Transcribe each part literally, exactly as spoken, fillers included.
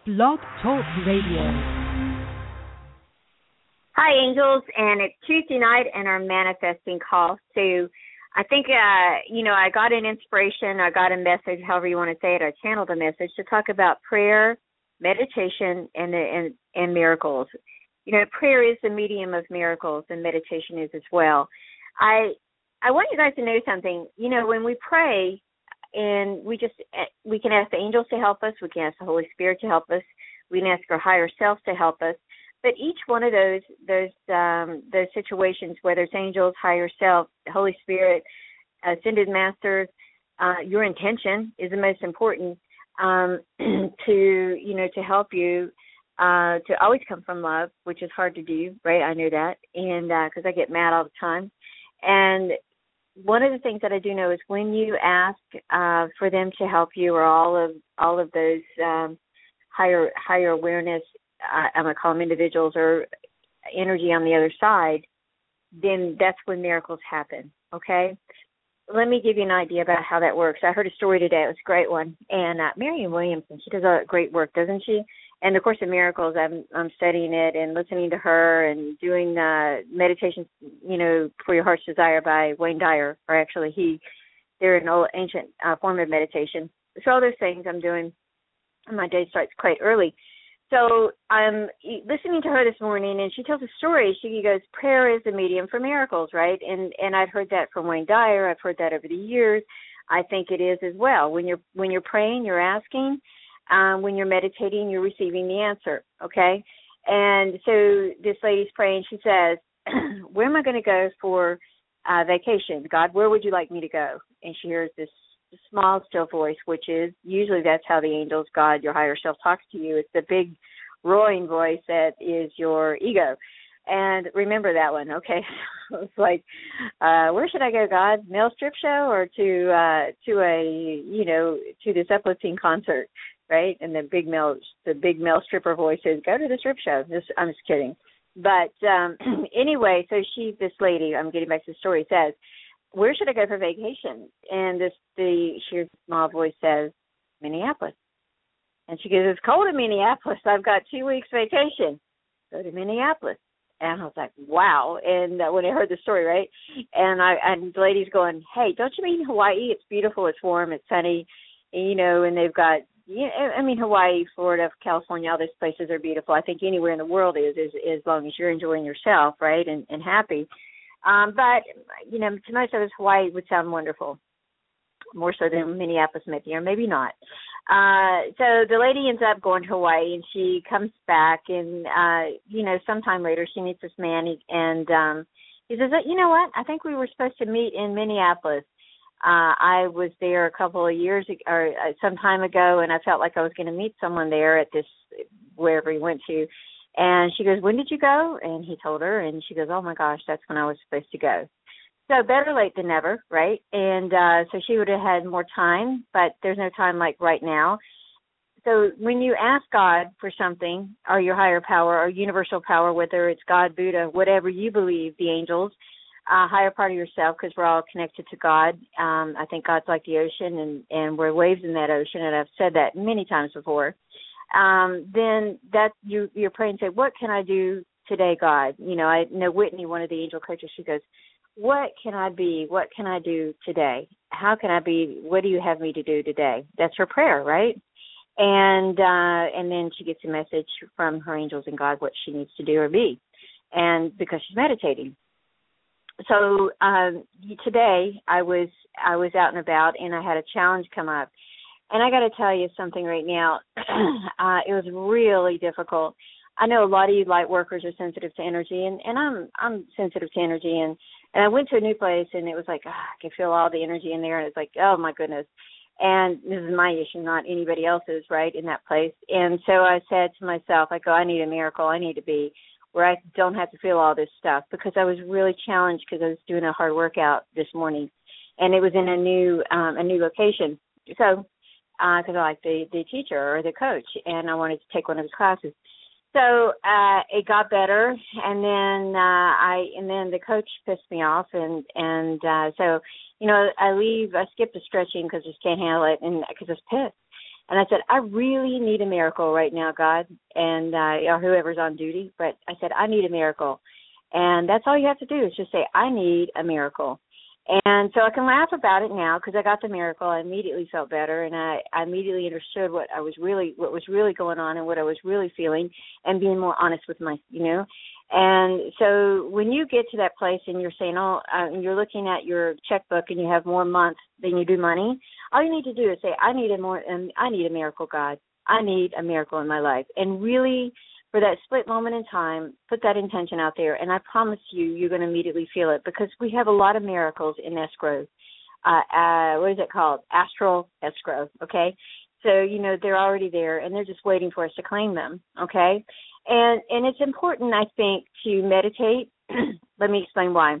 Blog Talk Radio. Hi, angels, and it's Tuesday night and our manifesting call. So I think, uh, you know, I got an inspiration, I got a message, however you want to say it, I channeled a message to talk about prayer, meditation, and, and, and miracles. You know, prayer is the medium of miracles, and meditation is as well. I I want you guys to know something. You know, when we pray, and we just, we can ask the angels to help us, we can ask the Holy Spirit to help us, we can ask our higher self to help us. But each one of those those um, those situations, whether it's angels, higher self, Holy Spirit, ascended masters, uh, your intention is the most important um, to you know to help you uh, to always come from love, which is hard to do, right? I know that, and because uh, I get mad all the time. And one of the things that I do know is when you ask uh, for them to help you, or all of all of those um, higher higher awareness, uh, I'm gonna call them individuals, or energy on the other side, then that's when miracles happen. Okay, let me give you an idea about how that works. I heard a story today; it was a great one, and uh, Marianne Williamson, she does a great work, doesn't she? And of course, in Miracles, I'm I'm studying it and listening to her and doing uh, meditations, you know, for your heart's desire by Wayne Dyer, or actually he, they're an old ancient uh, form of meditation. So all those things I'm doing, and my day starts quite early. So I'm listening to her this morning, and she tells a story. She goes, prayer is the medium for miracles, right? And and I'd heard that from Wayne Dyer. I've heard that over the years. I think it is as well. When you're when you're praying, you're asking. Um, when you're meditating, you're receiving the answer, okay? And so this lady's praying. She says, where am I going to go for uh, vacation? God, where would you like me to go? And she hears this small, still voice, which is usually that's how the angels, God, your higher self talks to you. It's the big, roaring voice that is your ego. And remember that one, okay? It's like, uh, where should I go, God? Male strip show, or to uh, to a, you know, to this uplifting concert? Right, and the big male, the big male stripper voice says, "Go to the strip show." This, I'm just kidding, but um, anyway, so she, this lady, I'm getting back to the story, says, "Where should I go for vacation?" And this, the sheer small voice says, "Minneapolis." And she goes, "It's cold in Minneapolis. I've got two weeks vacation. Go to Minneapolis." And I was like, "Wow!" And uh, when I heard the story, right, and I, and the lady's going, "Hey, don't you mean Hawaii? It's beautiful. It's warm. It's sunny, you know, and they've got." Yeah, I mean, Hawaii, Florida, California, all those places are beautiful. I think anywhere in the world is, is as long as you're enjoying yourself, right, and, and happy. Um, but, you know, to most of us, Hawaii would sound wonderful, more so than Minneapolis maybe, or maybe not. Uh, so the lady ends up going to Hawaii, and she comes back, and, uh, you know, sometime later she meets this man, and um, he says, you know what, I think we were supposed to meet in Minneapolis. Uh, I was there a couple of years ago, or uh, some time ago, and I felt like I was going to meet someone there at this, wherever he went to. And she goes, when did you go? And he told her, and she goes, oh, my gosh, that's when I was supposed to go. So better late than never, right? And uh, so she would have had more time, but there's no time like right now. So when you ask God for something, or your higher power, or universal power, whether it's God, Buddha, whatever you believe, the angels, Uh, higher part of yourself, because we're all connected to God. Um, I think God's like the ocean, and, and we're waves in that ocean, and I've said that many times before. Um, then that you, you're praying and say, what can I do today, God? You know, I know Whitney, one of the angel coaches, she goes, what can I be? What can I do today? How can I be? What do you have me to do today? That's her prayer, right? And uh, and then she gets a message from her angels and God what she needs to do or be, and because she's meditating. So um, today I was I was out and about, and I had a challenge come up. And I got to tell you something right now. uh, it was really difficult. I know a lot of you light workers are sensitive to energy, and, and I'm I'm sensitive to energy. And, and I went to a new place, and it was like, oh, I could feel all the energy in there. And it's like, oh, my goodness. And this is my issue, not anybody else's, right, in that place. And so I said to myself, I go, I need a miracle. I need to be where I don't have to feel all this stuff, because I was really challenged because I was doing a hard workout this morning, and it was in a new um, a new location. So, because uh, I like the, the teacher or the coach, and I wanted to take one of his classes. So uh, it got better, and then uh, I and then the coach pissed me off, and and uh, so you know I leave. I skip the stretching because I just can't handle it, and because I was pissed. And I said, I really need a miracle right now, God, and uh, or whoever's on duty. But I said, I need a miracle. And that's all you have to do is just say, I need a miracle. And so I can laugh about it now because I got the miracle. I immediately felt better, and I, I immediately understood what I was really, what was really going on and what I was really feeling, and being more honest with my, you know. And so when you get to that place and you're saying, oh, uh, and you're looking at your checkbook and you have more months than you do money, all you need to do is say, I need a more, um, I need a miracle, God. I need a miracle in my life, and really, for that split moment in time, put that intention out there, and I promise you, you're going to immediately feel it, because we have a lot of miracles in escrow. Uh, uh, what is it called? Astral escrow, okay? So, you know, they're already there, and they're just waiting for us to claim them, okay? And and it's important, I think, to meditate. Let me explain why.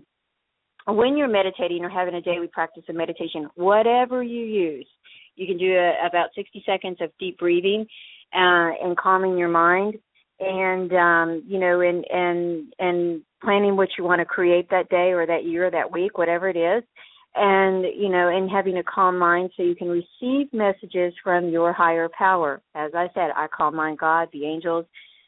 When you're meditating or having a daily practice of meditation, whatever you use, you can do a, about sixty seconds of deep breathing uh, and calming your mind. And, um, you know, and, and, and planning what you want to create that day or that year or that week, whatever it is. And, you know, and having a calm mind so you can receive messages from your higher power. As I said, I call mine God, the angels,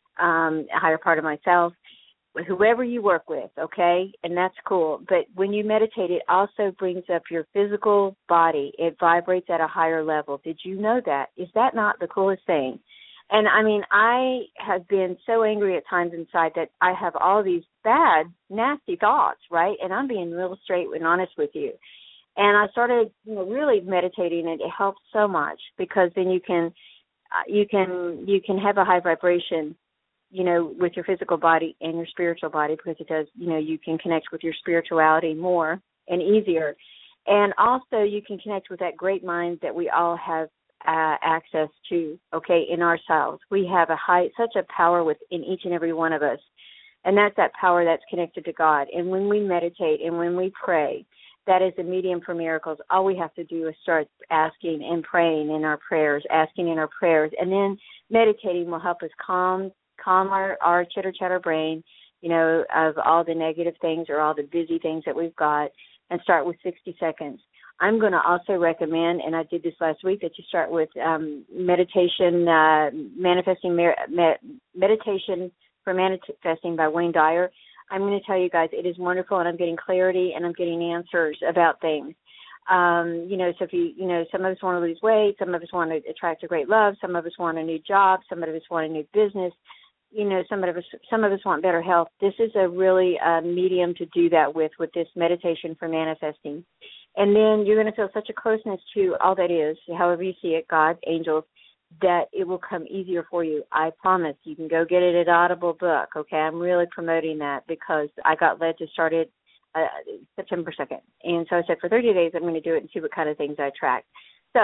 um, a higher part of myself, whoever you work with, okay? And that's cool. But when you meditate, it also brings up your physical body. It vibrates at a higher level. Did you know that? Is that not the coolest thing? And, I mean, I have been so angry at times inside that I have all these bad, nasty thoughts, right? And I'm being real straight and honest with you. And I started, you know, really meditating, and it helps so much, because then you can, uh, you can, you can have a high vibration, you know, with your physical body and your spiritual body, because it does, you know, you can connect with your spirituality more and easier. And also you can connect with that great mind that we all have Uh, access to, okay, in ourselves. We have a high, such a power within each and every one of us, and that's that power that's connected to God. And when we meditate and when we pray, that is a medium for miracles. All we have to do is start asking and praying in our prayers, asking in our prayers, and then meditating will help us calm, calm our, our chitter-chatter brain, you know, of all the negative things or all the busy things that we've got, and start with sixty seconds. I'm going to also recommend, and I did this last week, that you start with um, meditation, uh, manifesting med- meditation for manifesting by Wayne Dyer. I'm going to tell you guys, it is wonderful, and I'm getting clarity, and I'm getting answers about things. Um, you know, so if you, you know, some of us want to lose weight, some of us want to attract a great love, some of us want a new job, some of us want a new business. You know, some of us, some of us want better health. This is a really uh, medium to do that with, with this meditation for manifesting. And then you're going to feel such a closeness to all that is, however you see it, God, angels, that it will come easier for you. I promise. You can go get it at Audible Book, okay? I'm really promoting that because I got led to start it uh, September second. And so I said for thirty days I'm going to do it and see what kind of things I track. So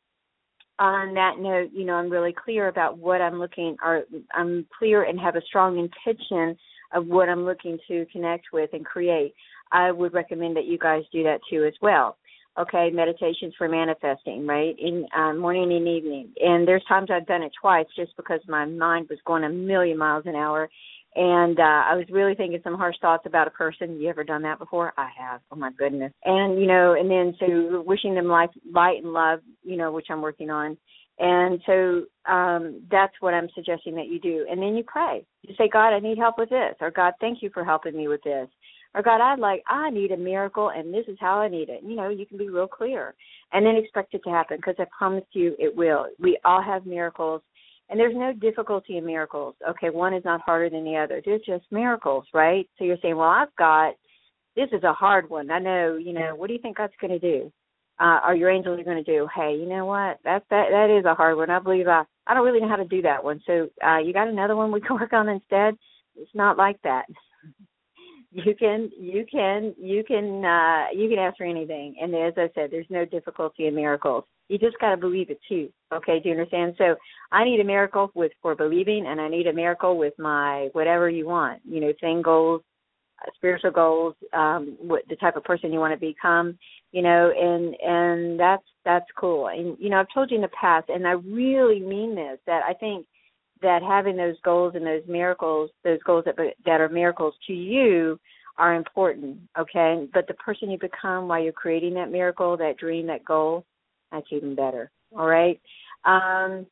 on that note, you know, I'm really clear about what I'm looking, or I'm clear and have a strong intention of what I'm looking to connect with and create. I would recommend that you guys do that too as well. Okay, meditations for manifesting, right, in uh, morning and evening. And there's times I've done it twice just because my mind was going a million miles an hour. And uh, I was really thinking some harsh thoughts about a person. You ever done that before? I have. Oh, my goodness. And, you know, and then so wishing them life, light and love, you know, which I'm working on. And so um, that's what I'm suggesting that you do. And then you pray. You say, God, I need help with this. Or, God, thank you for helping me with this. Or, God, I'd like, I need a miracle, and this is how I need it. You know, you can be real clear. And then expect it to happen, because I promise you it will. We all have miracles. And there's no difficulty in miracles. Okay, one is not harder than the other. They're just miracles, right? So you're saying, well, I've got, this is a hard one. I know, you know, what do you think God's going to do? Uh, or your angels are going to do? Hey, you know what? That that that is a hard one. I believe I, I don't really know how to do that one. So uh, you got another one we can work on instead? It's not like that. You can, you can, you can, uh, you can ask for anything. And as I said, there's no difficulty in miracles. You just got to believe it too. Okay, do you understand? So I need a miracle with for believing, and I need a miracle with my whatever you want. You know, thing goals, uh, spiritual goals, um, what the type of person you want to become. You know, and and that's that's cool. And you know, I've told you in the past, and I really mean this, that I think that having those goals and those miracles, those goals that that are miracles to you, are important, okay? But the person you become while you're creating that miracle, that dream, that goal, that's even better, all right? Um,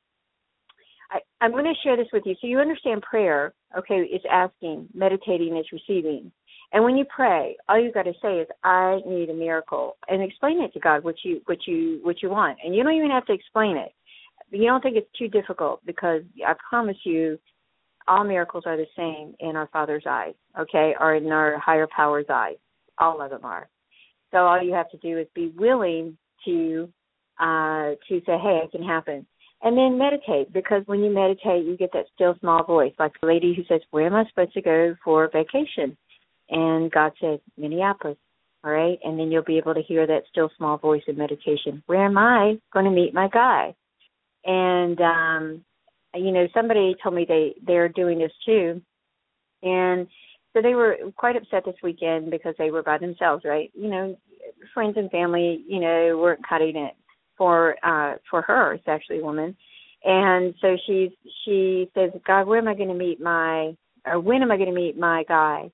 I, I'm going to share this with you. So you understand prayer, okay, is asking, meditating is receiving. And when you pray, all you got to say is, I need a miracle, and explain it to God what you what you what you want. And you don't even have to explain it. You don't think it's too difficult, because I promise you, all miracles are the same in our Father's eyes, okay, or in our higher power's eyes. All of them are. So all you have to do is be willing to uh, to say, hey, it can happen. And then meditate, because when you meditate, you get that still small voice, like the lady who says, where am I supposed to go for vacation? And God says, Minneapolis, all right? And then you'll be able to hear that still small voice in meditation. Where am I going to meet my guy? And, um, you know, somebody told me they, they're doing this too. And so they were quite upset this weekend because they were by themselves, right? You know, friends and family, you know, weren't cutting it for uh, for her. It's actually a woman. And so she, she says, God, where am I going to meet my, or when am I going to meet my guy?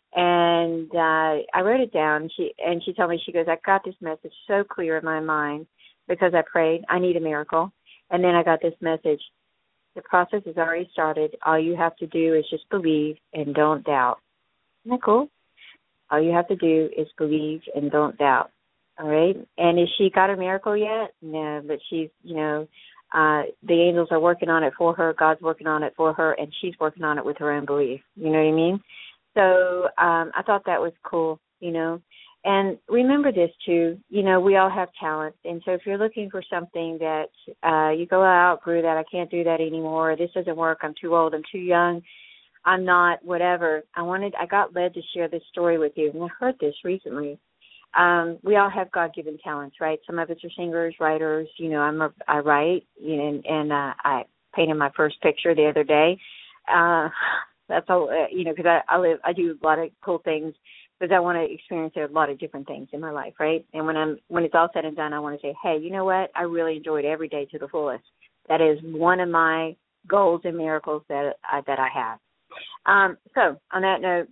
And uh, I wrote it down, she, and she told me, she goes, I got this message so clear in my mind because I prayed, I need a miracle. And then I got this message, the process has already started. All you have to do is just believe and don't doubt. Isn't that cool? All you have to do is believe and don't doubt. All right? And has she got a miracle yet? No, but she's, you know, uh, the angels are working on it for her, God's working on it for her, and she's working on it with her own belief. You know what I mean? So um, I thought that was cool, you know. And remember this, too, you know, we all have talents. And so if you're looking for something that uh, you go, I outgrew that, I can't do that anymore, this doesn't work, I'm too old, I'm too young, I'm not, whatever. I wanted, I got led to share this story with you, and I heard this recently. Um, we all have God-given talents, right? Some of us are singers, writers. You know, I'm a, I write, you know, and, and uh, I painted my first picture the other day. Uh, that's all, uh, you know, because I, I live, I do a lot of cool things because I want to experience a lot of different things in my life, right? And when I'm when it's all said and done, I want to say, hey, you know what? I really enjoyed every day to the fullest. That is one of my goals and miracles that I, that I have. Um, so on that note,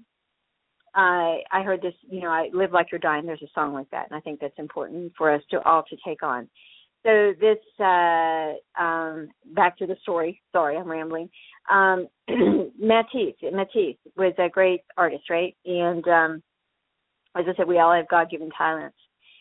I I heard this, you know, I Live Like You're Dying. There's a song like that, and I think that's important for us to all to take on. So this, uh, um, back to the story. Sorry, I'm rambling. Um, Matisse, Matisse was a great artist, right? And um, as I said, we all have God-given talents.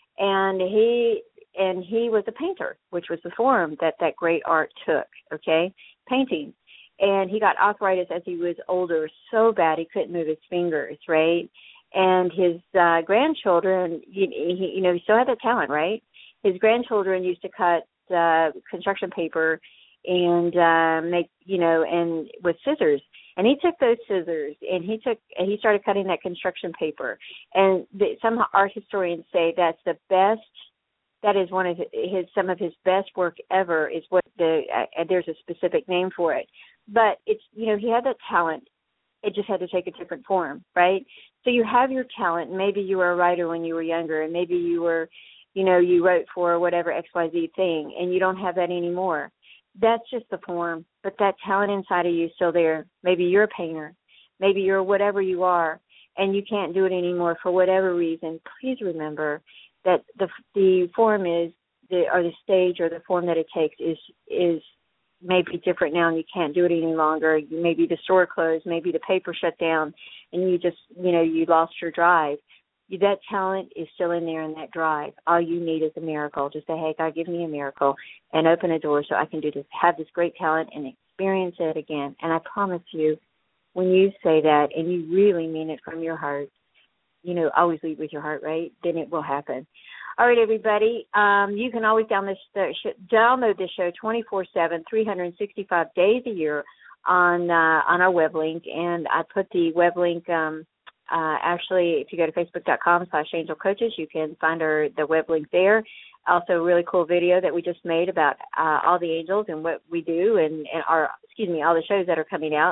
And he and he was a painter, which was the form that that great art took, okay, painting. And he got arthritis as he was older so bad he couldn't move his fingers, right? And his uh, grandchildren, he, he, you know, he still had that talent, right? His grandchildren used to cut uh, construction paper and uh, make, you know, and with scissors. And he took those scissors and he took and he started cutting that construction paper. And the, some art historians say that's the best. That is one of his some of his best work ever. Is what the uh, there's a specific name for it. But it's, you know, he had that talent. It just had to take a different form, right? So you have your talent. Maybe you were a writer when you were younger, and maybe you were, you know, you wrote for whatever X Y Z thing, and you don't have that anymore. That's just the form, but that talent inside of you is still there. Maybe you're a painter. Maybe you're whatever you are, and you can't do it anymore for whatever reason. Please remember that the the form is, the or the stage or the form that it takes is is maybe different now, and you can't do it any longer. Maybe the store closed, maybe the paper shut down, and you just, you know, you lost your drive. That talent is still in there in that drive. All you need is a miracle. Just say, hey, God, give me a miracle and open a door so I can do this, have this great talent and experience it again. And I promise you, when you say that and you really mean it from your heart, you know, always lead with your heart, right? Then it will happen. All right, everybody. Um, you can always download this, download this show twenty-four seven, three hundred sixty-five days a year on uh, on our web link. And I put the web link, um, uh, actually, if you go to facebook.com slash angel coaches, you can find our the web link there. Also, a really cool video that we just made about uh, all the angels and what we do, and, and our, excuse me, all the shows that are coming out.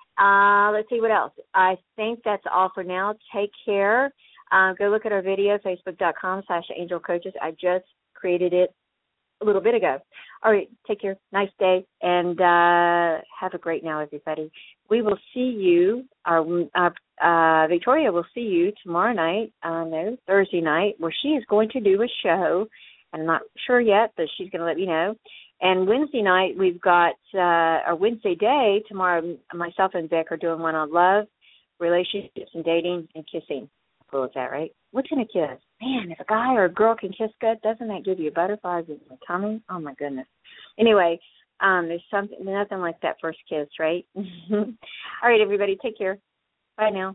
Uh, let's see what else. I think that's all for now. Take care. Uh, go look at our video, facebook.com slash angel coaches. I just created it a little bit ago. All right, take care. Nice day, and uh, have a great now, everybody. We will see you, our, uh, uh, Victoria will see you tomorrow night, uh, no, Thursday night, where she is going to do a show. I'm not sure yet, but she's going to let me know. And Wednesday night, we've got, uh, or Wednesday day, tomorrow, myself and Vic are doing one on love, relationships and dating and kissing. How cool is that, right? What kind of kiss? Man, if a guy or a girl can kiss good, doesn't that give you butterflies in the tummy? Oh, my goodness. Anyway, um, there's something, nothing like that first kiss, right? All right, everybody, take care. Bye now.